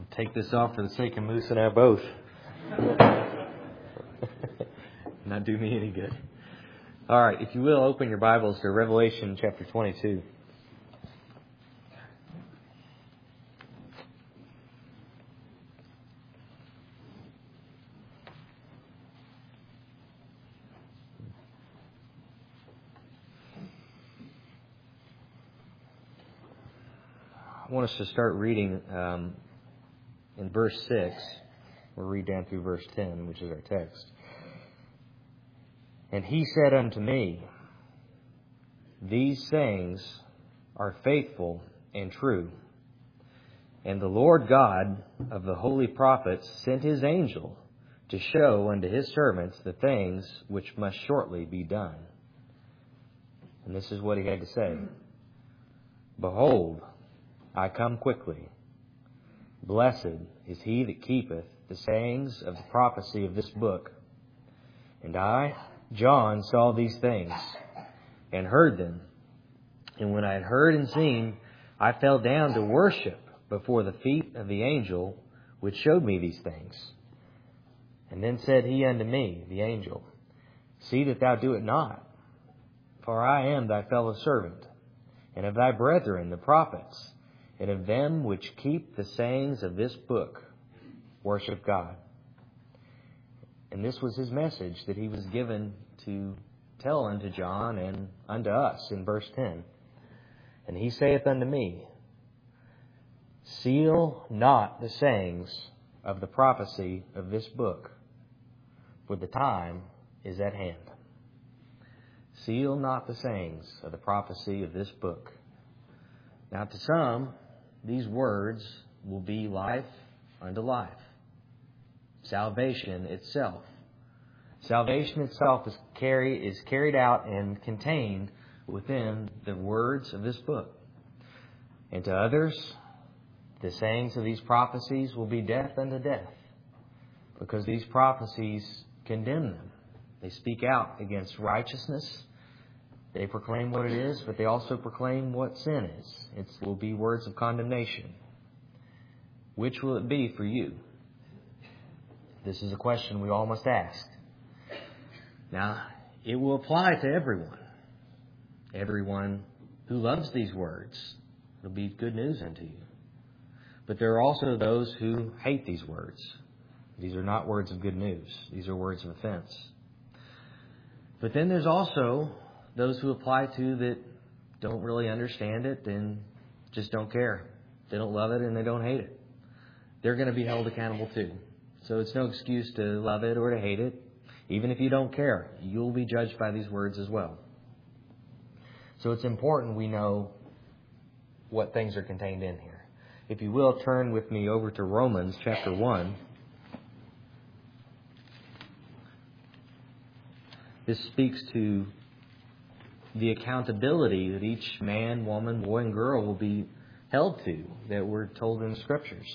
Take this off for the sake of Moose and I both. Not do me any good. All right, if you will, open your Bibles to Revelation chapter 22. I want us to start reading in verse 6. We'll read down through verse 10, which is our text. And he said unto me, These sayings are faithful and true. And the Lord God of the holy prophets sent his angel to show unto his servants the things which must shortly be done. And this is what he had to say. Behold, I come quickly. Blessed is he that keepeth the sayings of the prophecy of this book. And I, John, saw these things, and heard them. And when I had heard and seen, I fell down to worship before the feet of the angel which showed me these things. And then said he unto me, the angel, See that thou do it not, for I am thy fellow servant, and of thy brethren the prophets, and of them which keep the sayings of this book. Worship God. And this was his message that he was given to tell unto John and unto us in verse 10. And he saith unto me, Seal not the sayings of the prophecy of this book, for the time is at hand. Seal not the sayings of the prophecy of this book. Now to some, these words will be life unto life. Salvation itself. Salvation itself is carried out and contained within the words of this book. And to others, the sayings of these prophecies will be death unto death, because these prophecies condemn them. They speak out against righteousness. They proclaim what it is, but they also proclaim what sin is. It will be words of condemnation. Which will it be for you? This is a question we all must ask. Now, it will apply to everyone. Everyone who loves these words. It'll be good news unto you. But there are also those who hate these words. These are not words of good news. These are words of offense. But then there's also those who apply to that don't really understand it and just don't care. They don't love it and they don't hate it. They're going to be held accountable too. So it's no excuse to love it or to hate it. Even if you don't care, you'll be judged by these words as well. So it's important we know what things are contained in here. If you will, turn with me over to Romans chapter 1. This speaks to the accountability that each man, woman, boy, and girl will be held to that we're told in the Scriptures.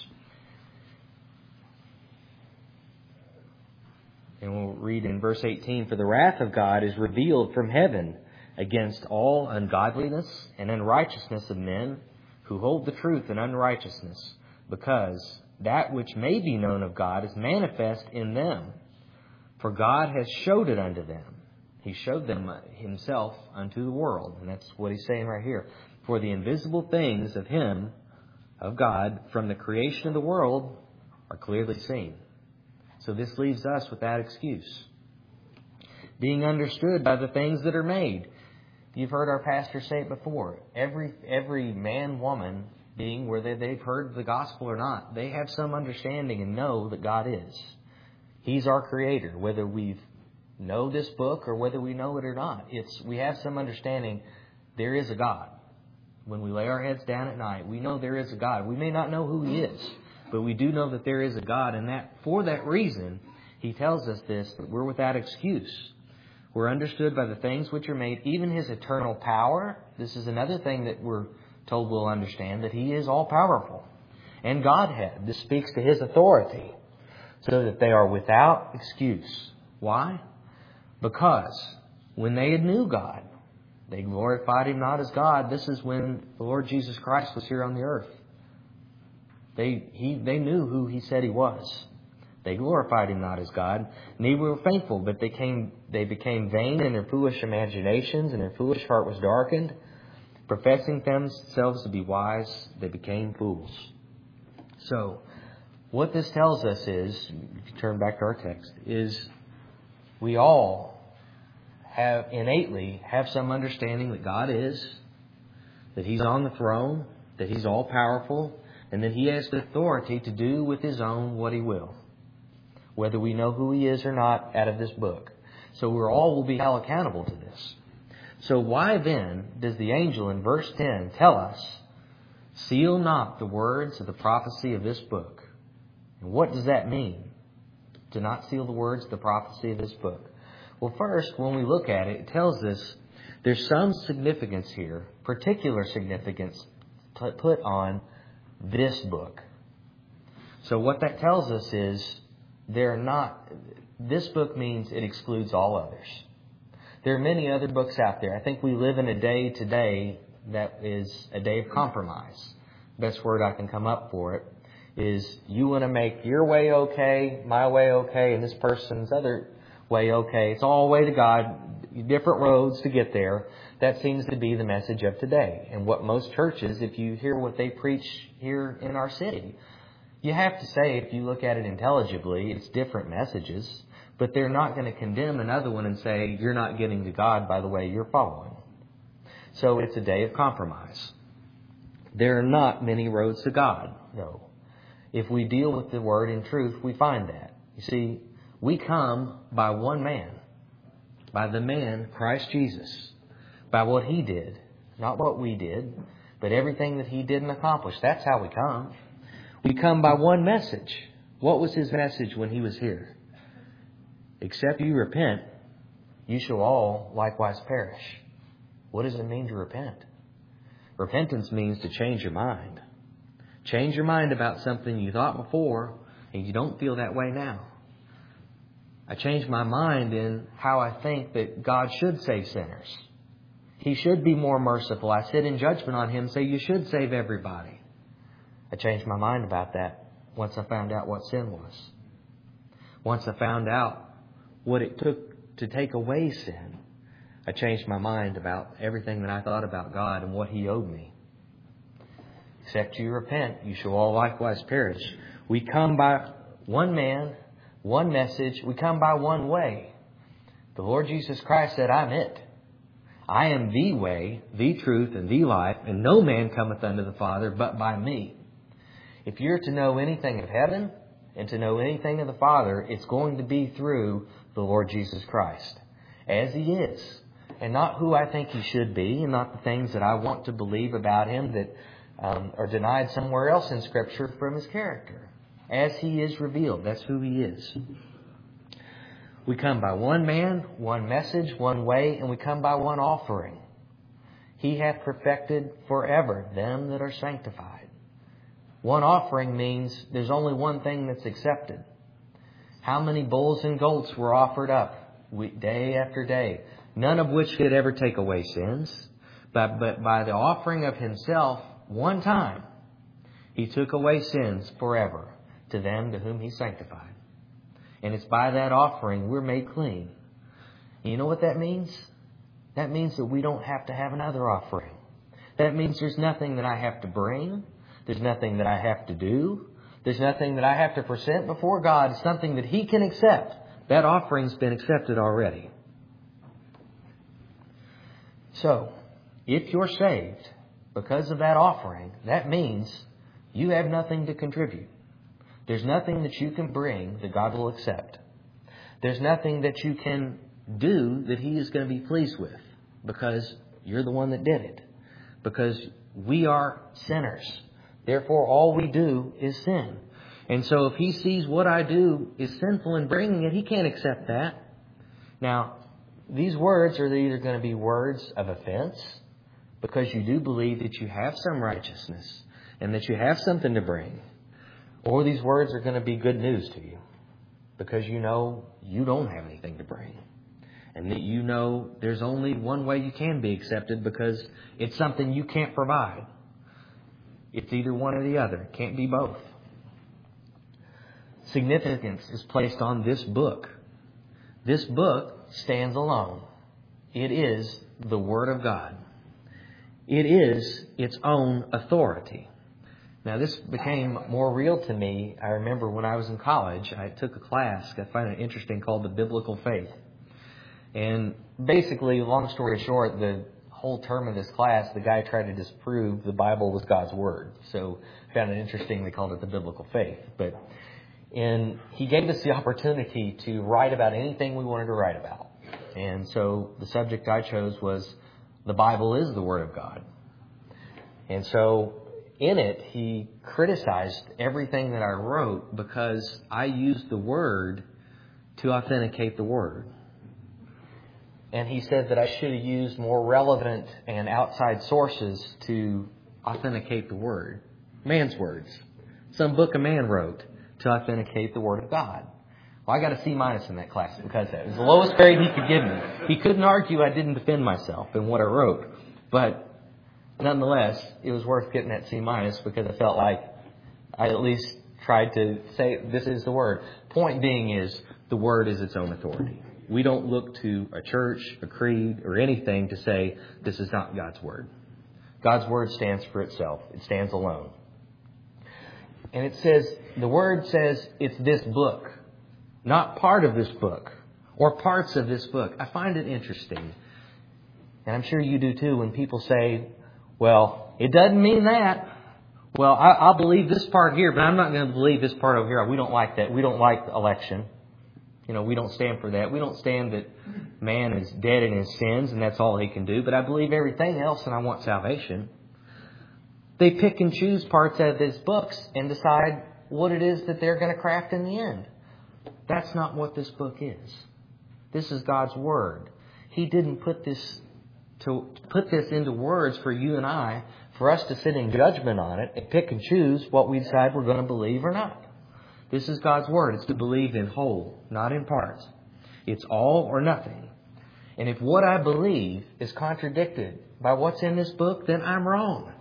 And we'll read in verse 18, For the wrath of God is revealed from heaven against all ungodliness and unrighteousness of men who hold the truth in unrighteousness, because that which may be known of God is manifest in them. For God has showed it unto them. He showed them himself unto the world. And that's what he's saying right here. For the invisible things of him, of God, from the creation of the world, are clearly seen. So this leaves us without excuse. Being understood by the things that are made. You've heard our pastor say it before. Every man, woman, being whether they've heard the gospel or not, they have some understanding and know that God is. He's our creator. Whether we know this book or whether we know it or not, we have some understanding there is a God. When we lay our heads down at night, we know there is a God. We may not know who He is, but we do know that there is a God, and that for that reason, He tells us this, that we're without excuse. We're understood by the things which are made, even His eternal power. This is another thing that we're told we'll understand, that He is all-powerful. And Godhead, this speaks to His authority, so that they are without excuse. Why? Because when they had knew God, they glorified Him not as God. This is when the Lord Jesus Christ was here on the earth. They knew who He said He was. They glorified Him not as God. Neither were faithful, but they became vain in their foolish imaginations, and their foolish heart was darkened. Professing themselves to be wise, they became fools. So, what this tells us is, if you turn back to our text, is we all innately have some understanding that God is, that He's on the throne, that He's all powerful, and that He has the authority to do with His own what He will, whether we know who He is or not out of this book. So we all will be held accountable to this. So why then does the angel in verse 10 tell us, seal not the words of the prophecy of this book? And what does that mean, to not seal the words of the prophecy of this book? Well, first, when we look at it, it tells us there's some significance here, particular significance put on this book. So what that tells us is this book means it excludes all others. There are many other books out there. I think we live in a day today that is a day of compromise. Best word I can come up for it is you want to make your way okay, my way okay, and this person's other way okay. It's all way to God, different roads to get there. That seems to be the message of today. And what most churches, if you hear what they preach here in our city, you have to say, if you look at it intelligibly, it's different messages. But they're not going to condemn another one and say, you're not getting to God by the way you're following. So it's a day of compromise. There are not many roads to God, no. If we deal with the Word in truth, we find that. You see, we come by one man, by the man, Christ Jesus, by what He did, not what we did, but everything that He did and accomplished. That's how we come. We come by one message. What was His message when He was here? Except you repent, you shall all likewise perish. What does it mean to repent? Repentance means to change your mind. Change your mind about something you thought before and you don't feel that way now. I changed my mind in how I think that God should save sinners. He should be more merciful. I sit in judgment on Him, say you should save everybody. I changed my mind about that once I found out what sin was. Once I found out what it took to take away sin, I changed my mind about everything that I thought about God and what He owed me. Except you repent, you shall all likewise perish. We come by one man, one message. We come by one way. The Lord Jesus Christ said, I'm it. I am the way, the truth, and the life, and no man cometh unto the Father but by me. If you're to know anything of heaven and to know anything of the Father, it's going to be through the Lord Jesus Christ, as He is, and not who I think He should be, and not the things that I want to believe about Him that are denied somewhere else in Scripture from His character. As He is revealed, that's who He is. We come by one man, one message, one way, and we come by one offering. He hath perfected forever them that are sanctified. One offering means there's only one thing that's accepted. How many bulls and goats were offered up day after day, none of which could ever take away sins, but by the offering of Himself one time, He took away sins forever to them to whom He sanctified. And it's by that offering we're made clean. And you know what that means? That means that we don't have to have another offering. That means there's nothing that I have to bring. There's nothing that I have to do. There's nothing that I have to present before God. It's something that He can accept. That offering's been accepted already. So, if you're saved because of that offering, that means you have nothing to contribute. There's nothing that you can bring that God will accept. There's nothing that you can do that He is going to be pleased with, because you're the one that did it. Because we are sinners. Therefore, all we do is sin. And so if He sees what I do is sinful in bringing it, He can't accept that. Now, these words are either going to be words of offense, because you do believe that you have some righteousness and that you have something to bring. Or these words are going to be good news to you, because you know you don't have anything to bring. And that you know there's only one way you can be accepted, because it's something you can't provide. It's either one or the other. It can't be both. significance is placed on this book. This book stands alone. It is the Word of God. It is its own authority. Now, this became more real to me. I remember when I was in college, I took a class I find it interesting called the Biblical Faith. And basically, long story short, the whole term of this class, the guy tried to disprove the Bible was God's Word. So I found it interesting they called it the Biblical Faith. And he gave us the opportunity to write about anything we wanted to write about. And so the subject I chose was the Bible is the Word of God. And so in it, he criticized everything that I wrote because I used the Word to authenticate the Word. And he said that I should have used more relevant and outside sources to authenticate the Word. Man's words. Some book a man wrote to authenticate the Word of God. Well, I got a C- in that class because that was the lowest grade he could give me. He couldn't argue I didn't defend myself in what I wrote. But nonetheless, it was worth getting that C- because I felt like I at least tried to say this is the Word. Point being is the Word is its own authority. We don't look to a church, a creed, or anything to say this is not God's Word. God's Word stands for itself. It stands alone. And it says, the Word says it's this book, not part of this book or parts of this book. I find it interesting. And I'm sure you do too when people say, well, it doesn't mean that. Well, I'll believe this part here, but I'm not going to believe this part over here. We don't like that. We don't like the election. We don't stand for that. We don't stand that man is dead in his sins and that's all he can do. But I believe everything else and I want salvation. They pick and choose parts out of these books and decide what it is that they're going to craft in the end. That's not what this book is. This is God's Word. He didn't put this into words for you and I, for us to sit in judgment on it and pick and choose what we decide we're going to believe or not. This is God's Word. It's to believe in whole, not in parts. It's all or nothing. And if what I believe is contradicted by what's in this book, then I'm wrong.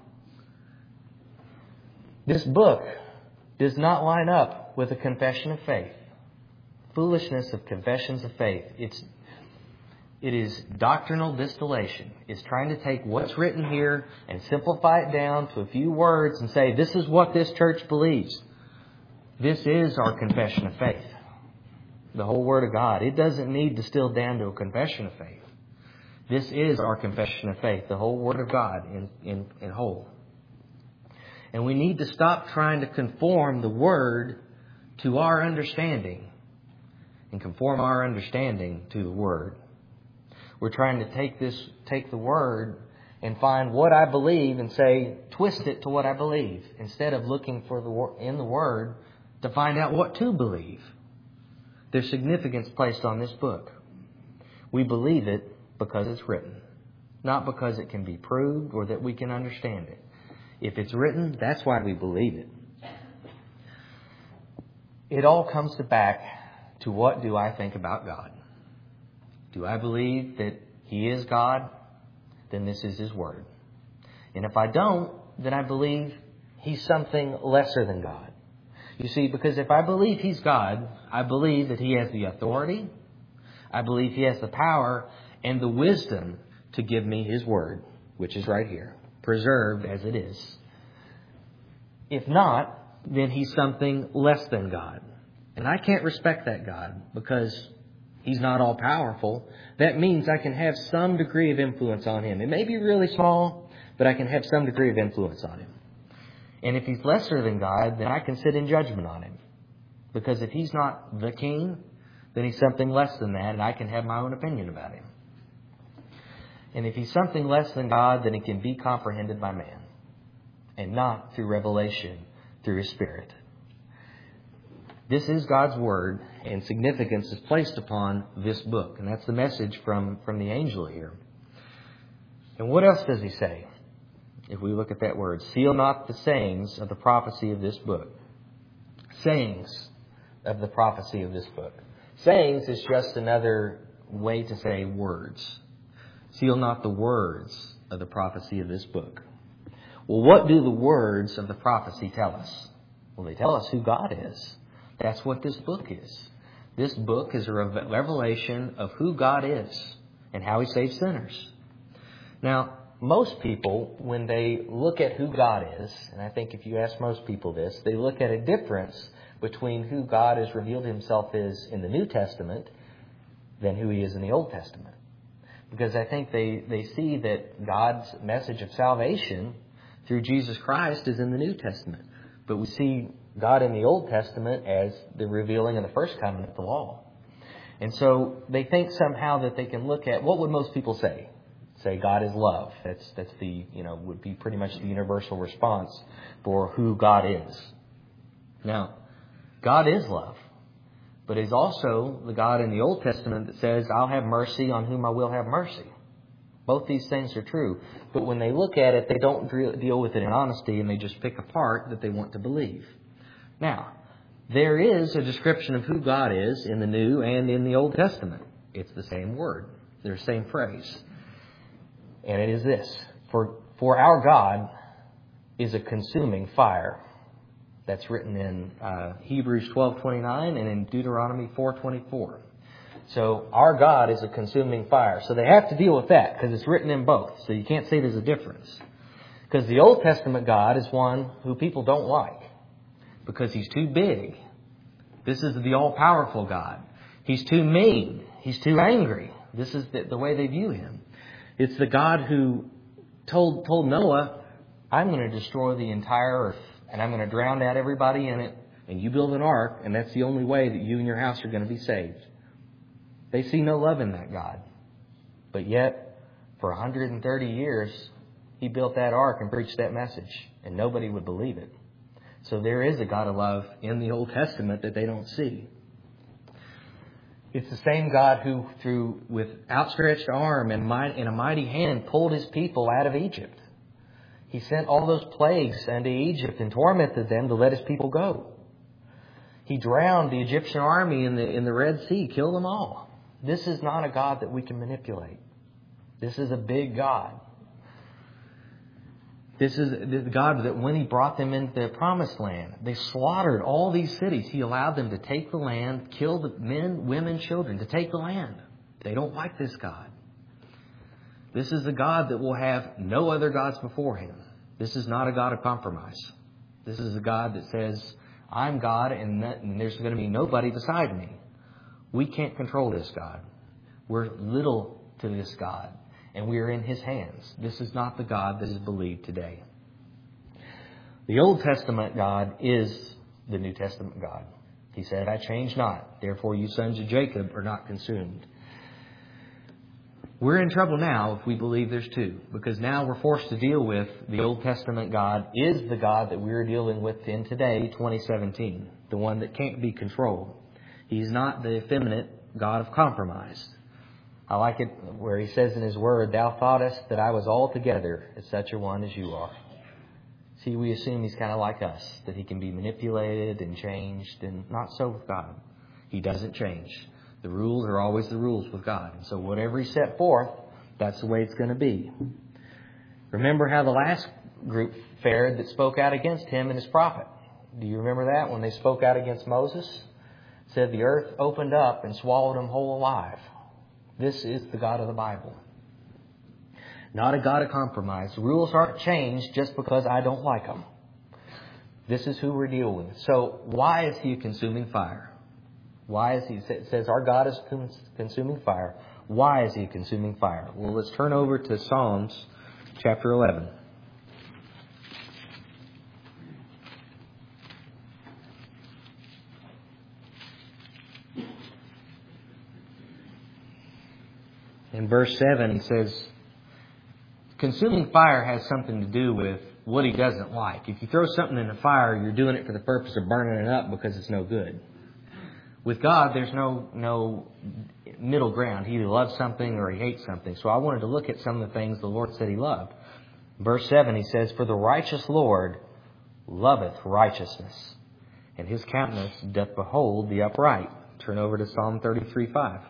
This book does not line up with a confession of faith. Foolishness of confessions of faith. It is doctrinal distillation. It's trying to take what's written here and simplify it down to a few words and say, this is what this church believes. This is our confession of faith. The whole Word of God. It doesn't need distilled down to a confession of faith. This is our confession of faith. The whole Word of God in whole. And we need to stop trying to conform the Word to our understanding and conform our understanding to the Word. We're trying to take the Word and find what I believe and say, twist it to what I believe, instead of looking for in the Word to find out what to believe. There's significance placed on this book. We believe it because it's written, not because it can be proved or that we can understand it. If it's written, that's why we believe it. It all comes back to what do I think about God? Do I believe that He is God? Then this is His Word. And if I don't, then I believe He's something lesser than God. You see, because if I believe He's God, I believe that He has the authority, I believe He has the power and the wisdom to give me His Word, which is right here, preserved as it is. If not, then He's something less than God. And I can't respect that God because He's not all powerful. That means I can have some degree of influence on Him. It may be really small, but I can have some degree of influence on Him. And if He's lesser than God, then I can sit in judgment on Him. Because if He's not the King, then He's something less than that, and I can have my own opinion about Him. And if He's something less than God, then He can be comprehended by man, and not through revelation, through His Spirit. This is God's Word, and significance is placed upon this book. And that's the message from the angel here. And what else does he say? If we look at that word, seal not the sayings of the prophecy of this book. Sayings of the prophecy of this book. Sayings is just another way to say words. Seal not the words of the prophecy of this book. Well, what do the words of the prophecy tell us? Well, they tell us who God is. That's what this book is. This book is a revelation of who God is and how He saves sinners. Now, most people, when they look at who God is, and I think if you ask most people this, they look at a difference between who God has revealed Himself is in the New Testament than who He is in the Old Testament. Because I think they see that God's message of salvation through Jesus Christ is in the New Testament. But we see God in the Old Testament as the revealing of the first covenant, the law. And so they think somehow that they can look at, what would most people say? Say God is love. That's the, would be pretty much the universal response for who God is. Now, God is love. But He's also the God in the Old Testament that says, I'll have mercy on whom I will have mercy. Both these things are true. But when they look at it, they don't deal with it in honesty, and they just pick a part that they want to believe. Now, there is a description of who God is in the New and in the Old Testament. It's the same word. They're the same phrase. And it is this: For our God is a consuming fire. That's written in Hebrews 12:29 and in Deuteronomy 4:24. So our God is a consuming fire. So they have to deal with that because it's written in both. So you can't say there's a difference. Because the Old Testament God is one who people don't like because He's too big. This is the all-powerful God. He's too mean. He's too angry. This is the way they view Him. It's the God who told Noah, I'm going to destroy the entire earth. And I'm going to drown out everybody in it, and you build an ark, and that's the only way that you and your house are going to be saved. They see no love in that God. But yet, for 130 years, He built that ark and preached that message, and nobody would believe it. So there is a God of love in the Old Testament that they don't see. It's the same God who, with outstretched arm and a mighty hand, pulled His people out of Egypt. He sent all those plagues unto Egypt and tormented them to let His people go. He drowned the Egyptian army in the Red Sea, killed them all. This is not a God that we can manipulate. This is a big God. This is the God that when He brought them into the promised land, they slaughtered all these cities. He allowed them to take the land, kill the men, women, children, to take the land. They don't like this God. This is a God that will have no other gods before Him. This is not a God of compromise. This is a God that says, I'm God and there's going to be nobody beside me. We can't control this God. We're little to this God, and we are in His hands. This is not the God that is believed today. The Old Testament God is the New Testament God. He said, I change not. Therefore, you sons of Jacob are not consumed. We're in trouble now if we believe there's two, because now we're forced to deal with the Old Testament God is the God that we're dealing with in today, 2017, the one that can't be controlled. He's not the effeminate God of compromise. I like it where He says in His Word, Thou thoughtest that I was altogether as such a one as you are. See, we assume He's kind of like us, that He can be manipulated and changed, and not so with God. He doesn't change. The rules are always the rules with God. And so whatever He set forth, that's the way it's going to be. Remember how the last group fared that spoke out against Him and His prophet. Do you remember that when they spoke out against Moses? It said the earth opened up and swallowed them whole alive. This is the God of the Bible. Not a God of compromise. The rules aren't changed just because I don't like them. This is who we're dealing with. So why is He a consuming fire? Why is He? It says our God is consuming fire. Why is He a consuming fire? Well, let's turn over to Psalms chapter 11. In verse 7, it says, consuming fire has something to do with what He doesn't like. If you throw something in the fire, you're doing it for the purpose of burning it up because it's no good. With God, there's no middle ground. He either loves something or He hates something. So I wanted to look at some of the things the Lord said He loved. Verse 7, He says, For the righteous Lord loveth righteousness, and His countenance doth behold the upright. Turn over to Psalm 33:5.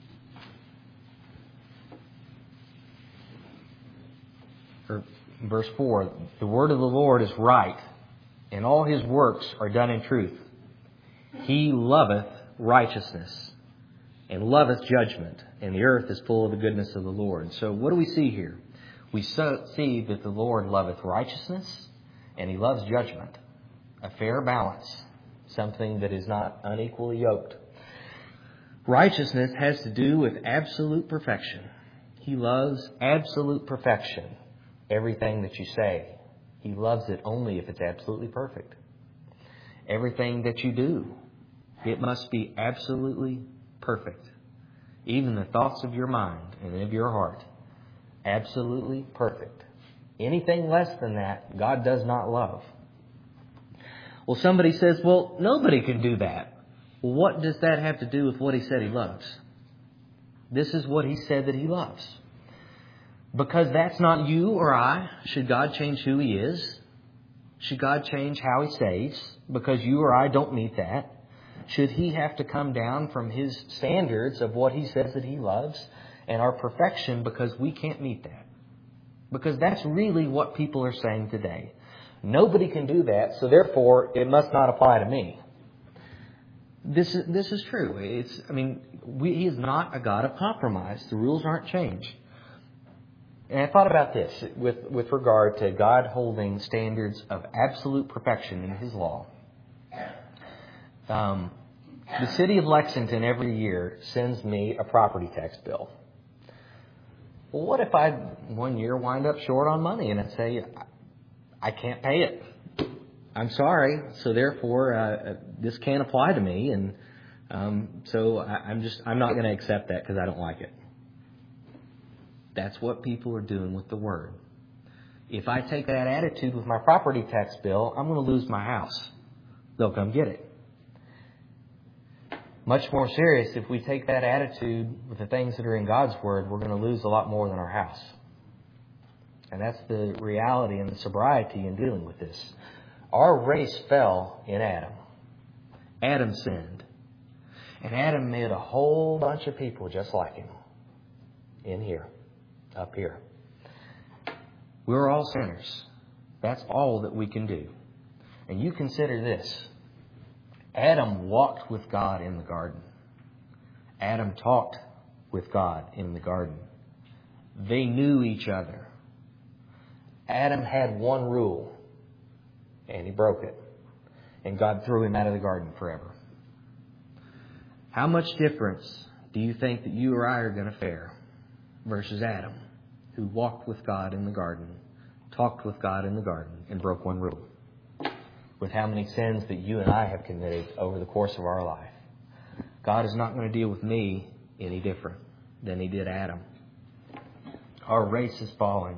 Verse 4, The word of the Lord is right, and all His works are done in truth. He loveth righteousness and loveth judgment, and the earth is full of the goodness of the Lord. So what do we see here? We see that the Lord loveth righteousness and He loves judgment. A fair balance, something that is not unequally yoked. Righteousness has to do with absolute perfection. He loves absolute perfection. Everything that you say, He loves it only if it's absolutely perfect. Everything that you do, it must be absolutely perfect. Even the thoughts of your mind and of your heart, absolutely perfect. Anything less than that, God does not love. Well, somebody says, well, nobody can do that. Well, what does that have to do with what He said He loves? This is what He said that He loves. Because that's not you or I. Should God change who He is? Should God change how He saves? Because you or I don't meet that. Should He have to come down from His standards of what He says that He loves and our perfection because we can't meet that? Because that's really what people are saying today. Nobody can do that, so therefore it must not apply to me. This is true. He is not a God of compromise. The rules aren't changed. And I thought about this with regard to God holding standards of absolute perfection in His law. The city of Lexington every year sends me a property tax bill. Well, what if I one year wind up short on money and I say, I can't pay it. I'm sorry, so therefore this can't apply to me, and so I'm not going to accept that because I don't like it. That's what people are doing with the Word. If I take that attitude with my property tax bill, I'm going to lose my house. They'll come get it. Much more serious, if we take that attitude with the things that are in God's Word, we're going to lose a lot more than our house. And that's the reality and the sobriety in dealing with this. Our race fell in Adam. Adam sinned. And Adam made a whole bunch of people just like him. In here. Up here. We're all sinners. That's all that we can do. And you consider this. Adam walked with God in the garden. Adam talked with God in the garden. They knew each other. Adam had one rule, and he broke it. And God threw him out of the garden forever. How much difference do you think that you or I are going to fare versus Adam, who walked with God in the garden, talked with God in the garden, and broke one rule? With how many sins that you and I have committed over the course of our life. God is not going to deal with me any different than He did Adam. Our race is falling.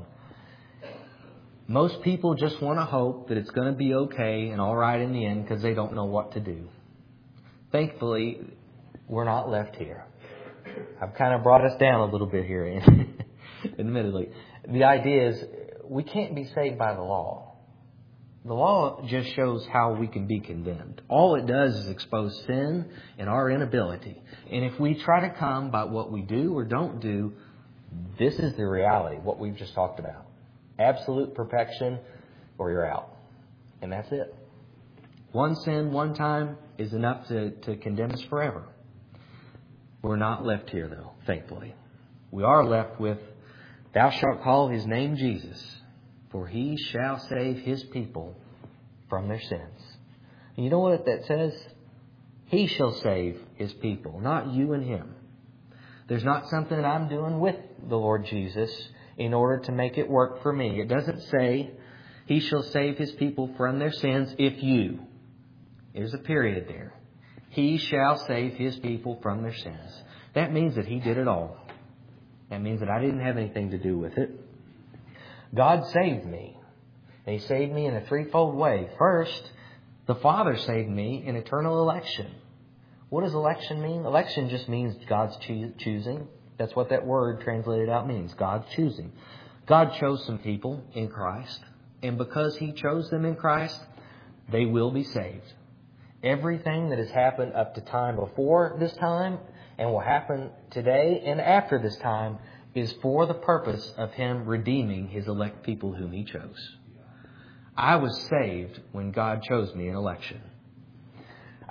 Most people just want to hope that it's going to be okay and all right in the end because they don't know what to do. Thankfully, we're not left here. I've kind of brought us down a little bit here, admittedly. The idea is we can't be saved by the law. The law just shows how we can be condemned. All it does is expose sin and our inability. And if we try to come by what we do or don't do, this is the reality, what we've just talked about. Absolute perfection or you're out. And that's it. One sin, one time is enough to condemn us forever. We're not left here, though, thankfully. We are left with, Thou shalt call His name Jesus, for He shall save His people from their sins. And you know what that says? He shall save His people, not you and Him. There's not something that I'm doing with the Lord Jesus in order to make it work for me. It doesn't say He shall save His people from their sins if you. There's a period there. He shall save His people from their sins. That means that He did it all. That means that I didn't have anything to do with it. God saved me. And He saved me in a threefold way. First, the Father saved me in eternal election. What does election mean? Election just means God's choosing. That's what that word translated out means. God's choosing. God chose some people in Christ. And because He chose them in Christ, they will be saved. Everything that has happened up to time before this time and will happen today and after this time is for the purpose of Him redeeming His elect people whom He chose. I was saved when God chose me in election.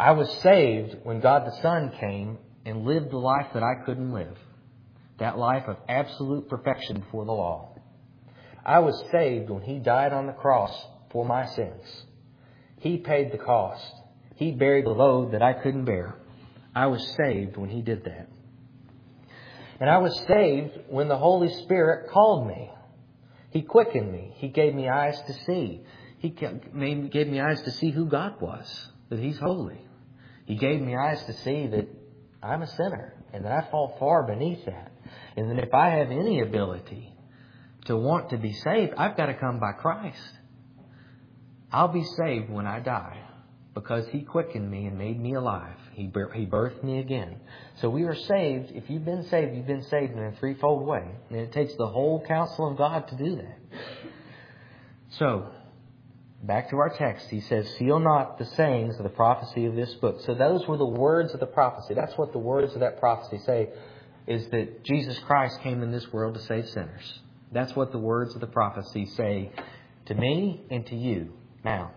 I was saved when God the Son came and lived the life that I couldn't live. That life of absolute perfection before the law. I was saved when He died on the cross for my sins. He paid the cost. He buried the load that I couldn't bear. I was saved when He did that. And I was saved when the Holy Spirit called me. He quickened me. He gave me eyes to see. He gave me eyes to see who God was, that He's holy. He gave me eyes to see that I'm a sinner and that I fall far beneath that. And that if I have any ability to want to be saved, I've got to come by Christ. I'll be saved when I die because He quickened me and made me alive. He birthed me again. So we are saved. If you've been saved in a threefold way. And it takes the whole counsel of God to do that. So, back to our text. He says, seal not the sayings of the prophecy of this book. So those were the words of the prophecy. That's what the words of that prophecy say, is that Jesus Christ came in this world to save sinners. That's what the words of the prophecy say to me and to you. Now,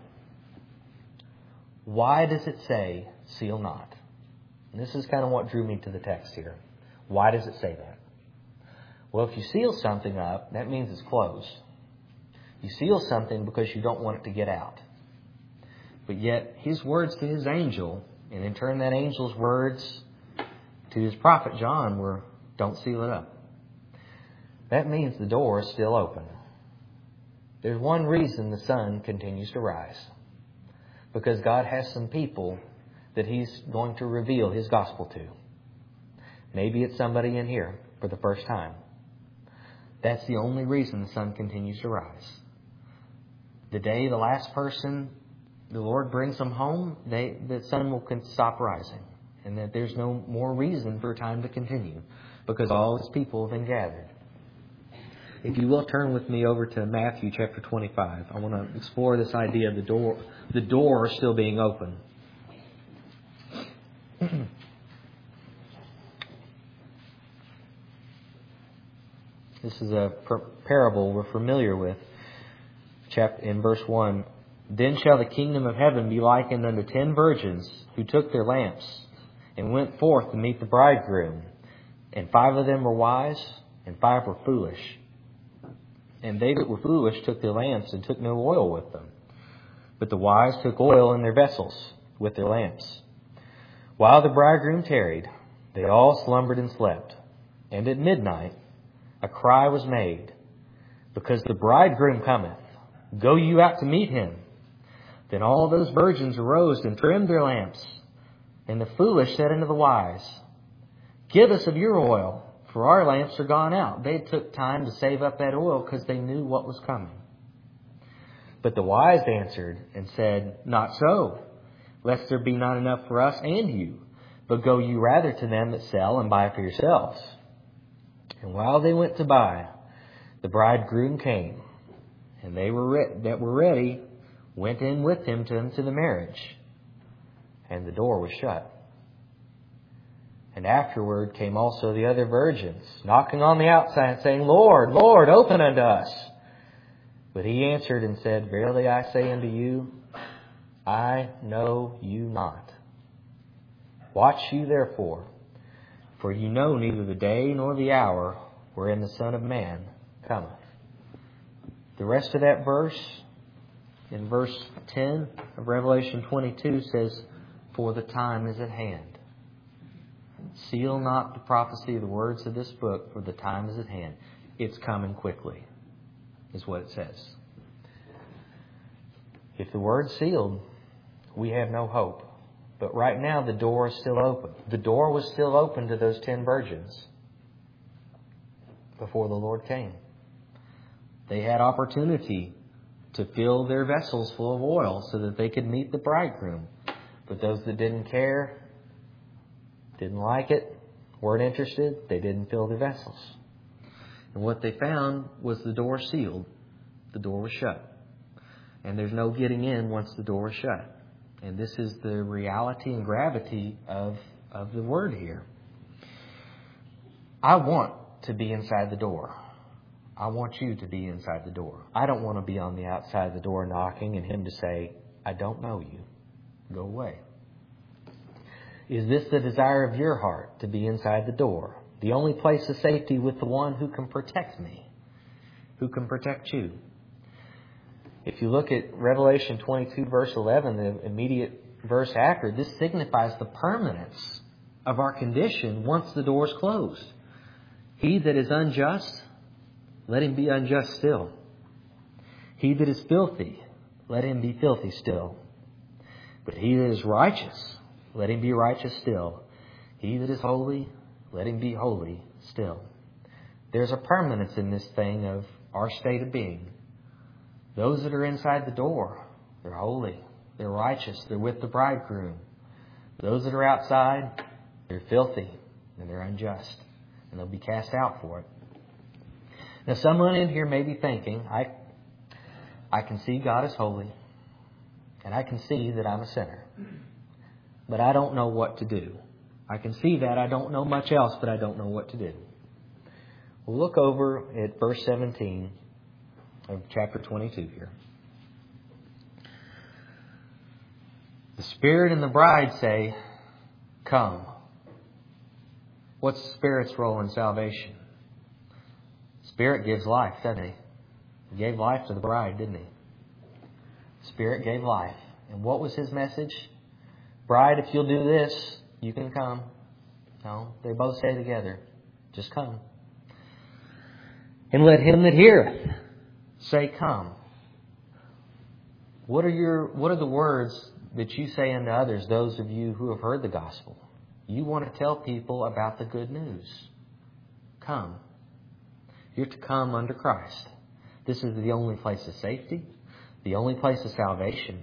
why does it say, seal not? And this is kind of what drew me to the text here. Why does it say that? Well, if you seal something up, that means it's closed. You seal something because you don't want it to get out. But yet, His words to His angel, and in turn that angel's words to his prophet John were, don't seal it up. That means the door is still open. There's one reason the sun continues to rise. Because God has some people that He's going to reveal His gospel to. Maybe it's somebody in here for the first time. That's the only reason the sun continues to rise. The day the last person, the Lord brings them home, the sun will stop rising. And that there's no more reason for time to continue. Because all His people have been gathered. If you will turn with me over to Matthew chapter 25. I want to explore this idea of the door still being open. This is a parable we're familiar with. In verse 1, then shall the kingdom of heaven be likened unto 10 virgins who took their lamps and went forth to meet the bridegroom. And 5 of them were wise, and 5 were foolish. And they that were foolish took their lamps and took no oil with them. But the wise took oil in their vessels with their lamps. While the bridegroom tarried, they all slumbered and slept. And at midnight a cry was made, because the bridegroom cometh. Go you out to meet Him. Then all those virgins arose and trimmed their lamps. And the foolish said unto the wise, give us of your oil, for our lamps are gone out. They took time to save up that oil because they knew what was coming. But the wise answered and said, not so, lest there be not enough for us and you. But go you rather to them that sell and buy for yourselves. And while they went to buy, the bridegroom came. And they that were ready went in with him to the marriage. And the door was shut. And afterward came also the other virgins, knocking on the outside, saying, Lord, Lord, open unto us. But He answered and said, verily I say unto you, I know you not. Watch you therefore, for you know neither the day nor the hour wherein the Son of Man cometh. The rest of that verse, in verse 10 of Revelation 22, says, for the time is at hand. Seal not the prophecy of the words of this book, for the time is at hand. It's coming quickly, is what it says. If the word's sealed, we have no hope. But right now the door is still open. The door was still open to those 10 virgins before the Lord came. They had opportunity to fill their vessels full of oil so that they could meet the bridegroom. But those that didn't care, didn't like it, weren't interested, they didn't fill their vessels. And what they found was the door sealed. The door was shut. And there's no getting in once the door is shut. And this is the reality and gravity of the word here. I want to be inside the door. I want you to be inside the door. I don't want to be on the outside of the door knocking and Him to say, I don't know you. Go away. Is this the desire of your heart, to be inside the door? The only place of safety with the one who can protect me, who can protect you. If you look at Revelation 22, verse 11, the immediate verse after, this signifies the permanence of our condition once the door is closed. He that is unjust, let him be unjust still. He that is filthy, let him be filthy still. But he that is righteous, let him be righteous still. He that is holy, let him be holy still. There's a permanence in this thing of our state of being. Those that are inside the door, they're holy, they're righteous, they're with the bridegroom. Those that are outside, they're filthy and they're unjust, and they'll be cast out for it. Now, someone in here may be thinking, I can see God is holy, and I can see that I'm a sinner, but I don't know what to do. I can see that. I don't know much else, but I don't know what to do. We'll look over at verse 17 of chapter 22 here. The Spirit and the bride say, come. What's the Spirit's role in salvation? Spirit gives life, doesn't He? He gave life to the bride, didn't He? Spirit gave life. And what was His message? Bride, if you'll do this, you can come. No, they both say together, just come. And let him that heareth say, come. What are the words that you say unto others, those of you who have heard the gospel? You want to tell people about the good news. Come. You're to come under Christ. This is the only place of safety, the only place of salvation.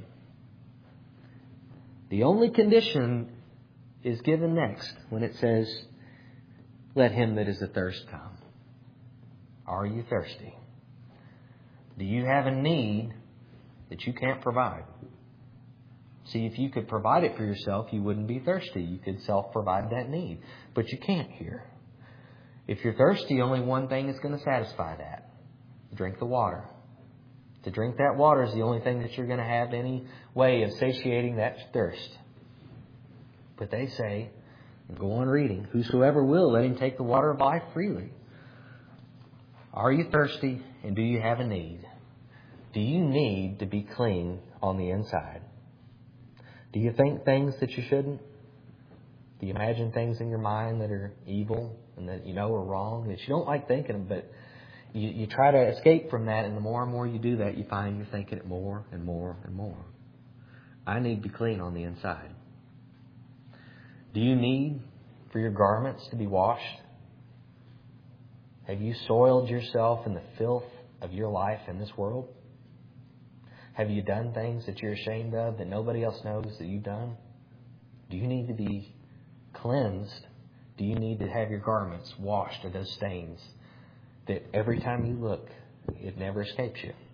The only condition is given next when it says, let him that is athirst come. Are you thirsty? Do you have a need that you can't provide? See, if you could provide it for yourself, you wouldn't be thirsty. You could self-provide that need. But you can't here. If you're thirsty, only one thing is going to satisfy that. Drink the water. To drink that water is the only thing that you're going to have any way of satiating that thirst. But they say, go on reading, whosoever will, let him take the water of life freely. Are you thirsty, and do you have a need? Do you need to be clean on the inside? Do you think things that you shouldn't? Do you imagine things in your mind that are evil and that you know are wrong, that you don't like thinking, but you try to escape from that, and the more and more you do that, you find you're thinking it more and more and more. I need to be clean on the inside. Do you need for your garments to be washed? Have you soiled yourself in the filth of your life in this world? Have you done things that you're ashamed of that nobody else knows that you've done? Do you need to be cleansed? Do you need to have your garments washed of those stains that every time you look, it never escapes you?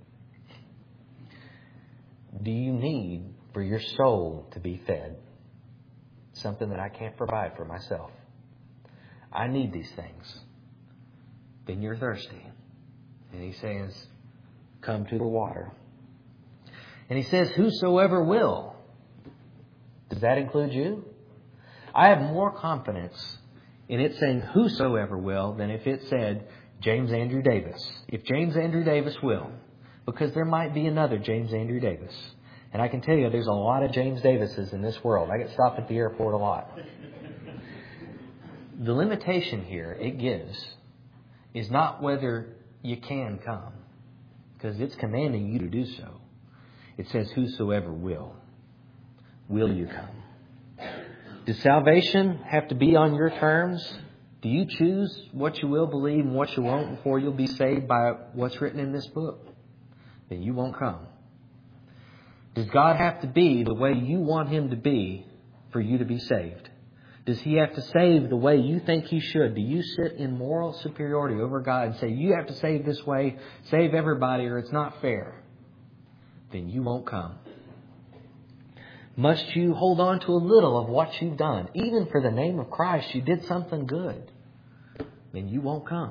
Do you need for your soul to be fed? Something that I can't provide for myself. I need these things. Then you're thirsty. And He says, come to the water. And He says, whosoever will. Does that include you? I have more confidence in it saying whosoever will than if it said James Andrew Davis. If James Andrew Davis will. Because there might be another James Andrew Davis. And I can tell you there's a lot of James Davises in this world. I get stopped at the airport a lot. The limitation here it gives is not whether you can come. Because it's commanding you to do so. It says whosoever will. Will you come? Does salvation have to be on your terms? Do you choose what you will believe and what you won't before you'll be saved by what's written in this book? Then you won't come. Does God have to be the way you want Him to be for you to be saved? Does He have to save the way you think He should? Do you sit in moral superiority over God and say, you have to save this way, save everybody, or it's not fair? Then you won't come. Must you hold on to a little of what you've done? Even for the name of Christ, you did something good. Then you won't come.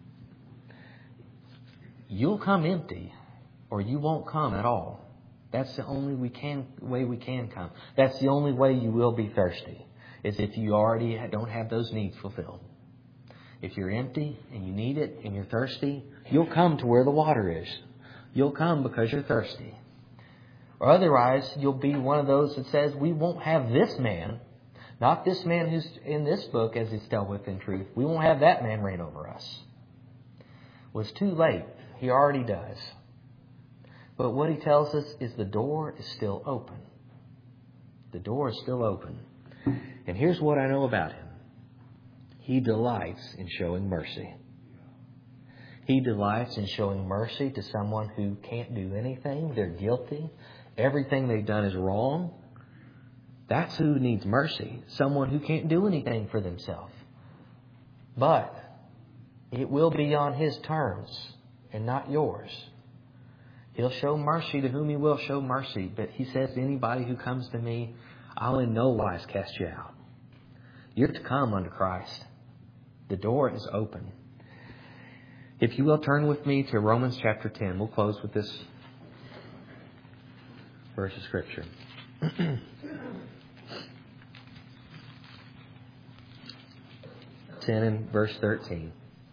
You'll come empty, or you won't come at all. That's the only way we can come. That's the only way you will be thirsty. is if you already don't have those needs fulfilled. If you're empty and you need it and you're thirsty, you'll come to where the water is. You'll come because you're thirsty. Or otherwise, you'll be one of those that says, we won't have this man, not this man who's in this book as it's dealt with in truth. We won't have that man reign over us. Well, it's too late. He already does. But what he tells us is the door is still open. The door is still open. And here's what I know about him. He delights in showing mercy. He delights in showing mercy to someone who can't do anything. They're guilty. Everything they've done is wrong. That's who needs mercy. Someone who can't do anything for themselves. But it will be on His terms and not yours. He'll show mercy to whom He will show mercy. But He says to anybody who comes to me, I'll in no wise cast you out. You're to come unto Christ. The door is open. If you will turn with me to Romans chapter 10. We'll close with this verse of Scripture. 10 and verse 13.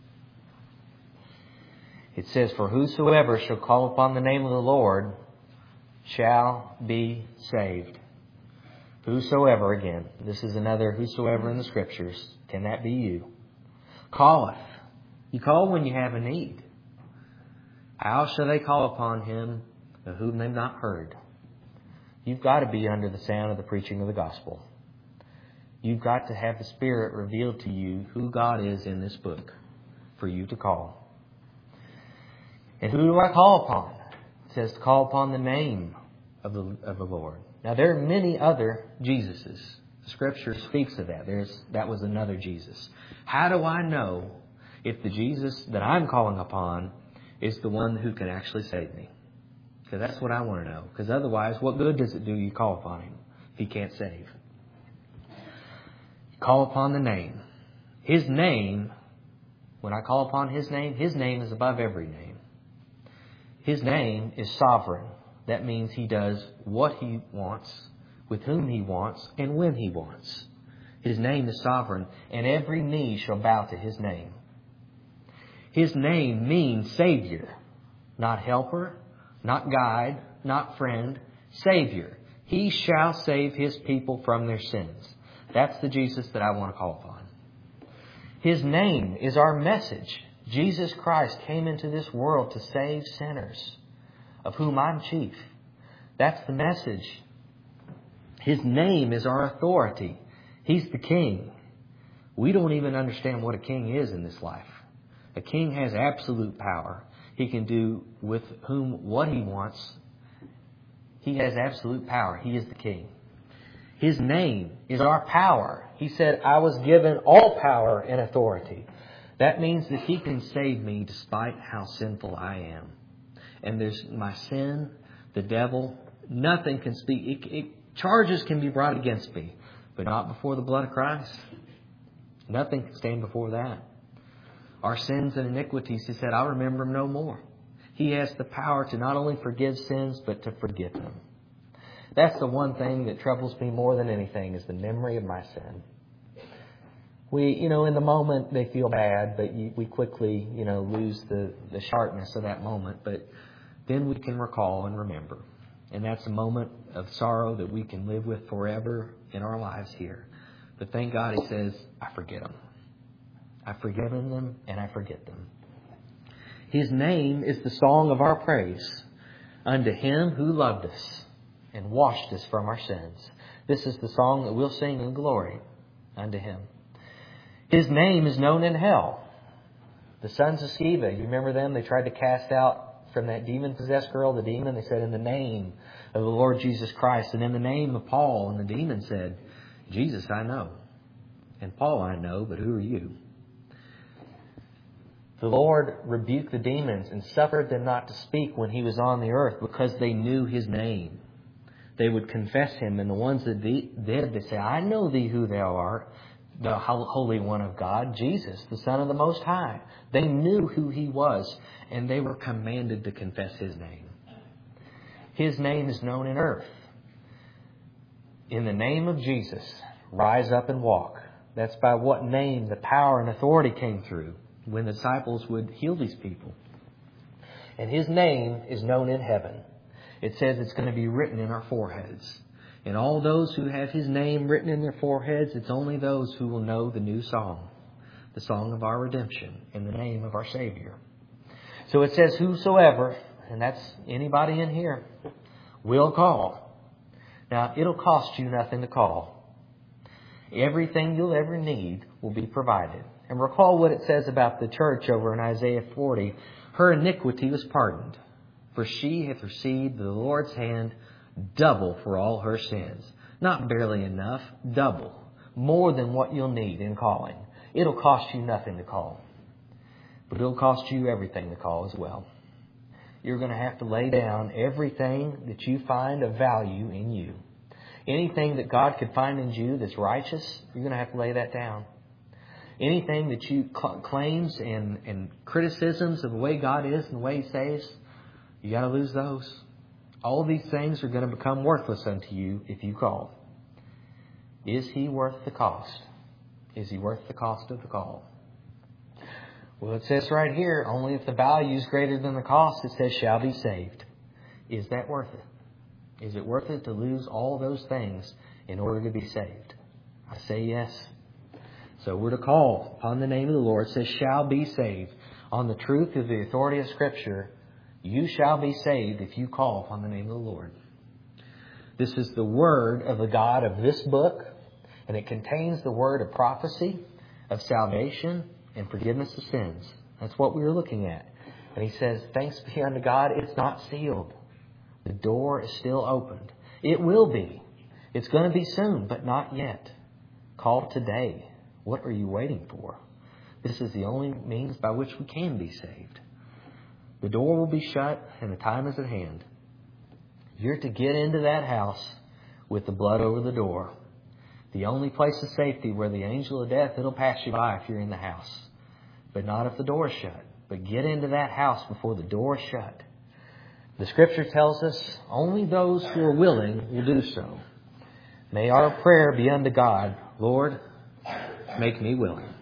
It says, for whosoever shall call upon the name of the Lord shall be saved. Whosoever, again, this is another whosoever in the Scriptures. Can that be you? Calleth. You call when you have a need. How shall they call upon Him of whom they've not heard? You've got to be under the sound of the preaching of the gospel. You've got to have the Spirit revealed to you who God is in this book for you to call. And who do I call upon? It says to call upon the name of the Lord. Now, there are many other Jesuses. The Scripture speaks of that. That was another Jesus. How do I know if the Jesus that I'm calling upon is the one who can actually save me? Because that's what I want to know. Because otherwise, what good does it do you call upon Him if He can't save? Call upon the name. His name, when I call upon His name is above every name. His name is sovereign. That means He does what He wants, with whom He wants, and when He wants. His name is sovereign, and every knee shall bow to His name. His name means Savior, not helper, not guide, not friend, Savior. He shall save His people from their sins. That's the Jesus that I want to call upon. His name is our message. Jesus Christ came into this world to save sinners, of whom I'm chief. That's the message. His name is our authority. He's the king. We don't even understand what a king is in this life. A king has absolute power. He can do with whom what he wants. He has absolute power. He is the king. His name is our power. He said, I was given all power and authority. That means that He can save me despite how sinful I am. And there's my sin, the devil, nothing can speak. Charges can be brought against me, but not before the blood of Christ. Nothing can stand before that. Our sins and iniquities, He said, I'll remember them no more. He has the power to not only forgive sins, but to forget them. That's the one thing that troubles me more than anything, is the memory of my sin. In the moment they feel bad, but we quickly, lose the sharpness of that moment. But then we can recall and remember. And that's a moment of sorrow that we can live with forever in our lives here. But thank God He says, I forget them. I've forgiven them and I forget them. His name is the song of our praise unto Him who loved us and washed us from our sins. This is the song that we'll sing in glory unto Him. His name is known in hell. The sons of Sceva, you remember them? They tried to cast out from that demon-possessed girl the demon. They said, in the name of the Lord Jesus Christ, and in the name of Paul. And the demon said, Jesus I know, and Paul I know, but who are you? The Lord rebuked the demons and suffered them not to speak when He was on the earth, because they knew His name. They would confess Him, and the ones that did, they say, I know thee who thou art, the Holy One of God, Jesus, the Son of the Most High. They knew who He was, and they were commanded to confess His name. His name is known in earth. In the name of Jesus, rise up and walk. That's by what name the power and authority came through when the disciples would heal these people. And His name is known in heaven. It says it's going to be written in our foreheads. And all those who have His name written in their foreheads, it's only those who will know the new song, the song of our redemption in the name of our Savior. So it says, whosoever, and that's anybody in here, will call. Now, it'll cost you nothing to call. Everything you'll ever need will be provided. And recall what it says about the church over in Isaiah 40. Her iniquity was pardoned, for she hath received the Lord's hand double for all her sins. Not barely enough, double. More than what you'll need in calling. It'll cost you nothing to call. But it'll cost you everything to call as well. You're going to have to lay down everything that you find of value in you. Anything that God could find in you that's righteous, you're going to have to lay that down. Anything that you claims and criticisms of the way God is and the way He saves, you got to lose those. All of these things are going to become worthless unto you if you call. Is He worth the cost? Is He worth the cost of the call? Well, it says right here, only if the value is greater than the cost, it says, shall be saved. Is that worth it? Is it worth it to lose all those things in order to be saved? I say yes. So we're to call upon the name of the Lord. It says, shall be saved. On the truth of the authority of Scripture, you shall be saved if you call upon the name of the Lord. This is the word of the God of this book, and it contains the word of prophecy, of salvation, and forgiveness of sins. That's what we were looking at. And He says, thanks be unto God, it's not sealed. The door is still opened. It will be. It's going to be soon, but not yet. Call today. What are you waiting for? This is the only means by which we can be saved. The door will be shut and the time is at hand. You're to get into that house with the blood over the door. The only place of safety where the angel of death, it'll pass you by if you're in the house. But not if the door is shut. But get into that house before the door is shut. The Scripture tells us only those who are willing will do so. May our prayer be unto God, Lord, make me willing.